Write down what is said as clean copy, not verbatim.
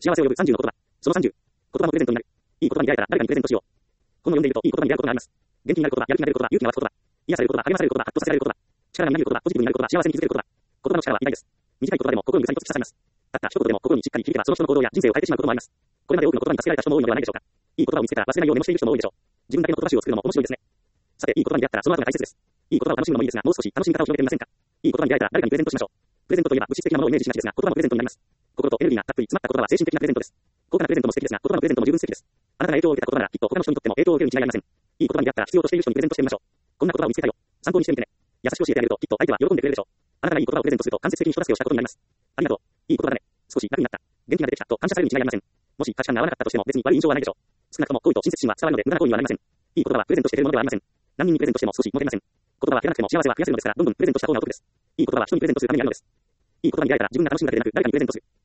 幸せを呼ぶ30の言葉。その30。言葉もプレゼントになる。いい言葉に出会えたら誰かにプレゼントしよう。本を読んでいるといい言葉に出会うことがあります。元気になる言葉、やる気が出る言葉、勇気が湧く言葉。癒される言葉、励まされる言葉、ハッとさせられる言葉。力になる言葉、ポジティブになる言葉、幸せに気づける言葉。言葉の力は偉大です。短い言葉でも心にぐさりと突き刺さります。たった一言でも心にしっかり響けばその人の行動や人生を変えてしまうこともあります。これまで多くの言葉に助けられた人も多いのではないでしょうか。いい言葉を見つけたら忘れないようメモしている人も多いでしょう。自分だけの言葉集を作るのも面白いですね。さて、いい言葉に出会ったらその後が大切です。いい言葉を楽しむのもいいですが、もう少し楽しみ方を広げてみませんか。いい言葉に出会えたら誰かにプレゼントしましょう。プレゼントといえば物質的なものをイメージしがちですが、言葉のプレゼントになります。心とエネルギーがたっぷり詰まった言葉は精神的なプレゼントです。高価なプレゼントも素敵ですが、言葉のプレゼントも十分素敵です。あなたが影響を受けた言葉ならきっと他の人にとっても影響を受けるに違いありません。いい言葉に出会ったら必要としている人にプレゼントしてみましょう。こんな言葉を見つけたよ。参考にしてみてね。優しく教えてあげるときっと相手は喜んでくれるでしょう。あなたがいい言葉をプレゼントすると間接的に人助けをしたことになります。ありがとう。いい言葉だね。少し楽になった。元気が出てきたと感謝されるに違いありません。もし価値観が合わなかったとしても別に悪い印象はないでしょう。少なくとも好意と親切心は伝わるので無駄な行為にはなりません。いい言葉はプレゼントしてくれるものではありません。何人にプレゼントしても少しモテません。言葉は減らなくても幸せは増やせるのですから、どんどんプレゼントした方がお得です。いい言葉は人にプレゼントするためにあるのです。いい言葉に出会えたら自分が楽しむだけでなく誰かにプレゼントする。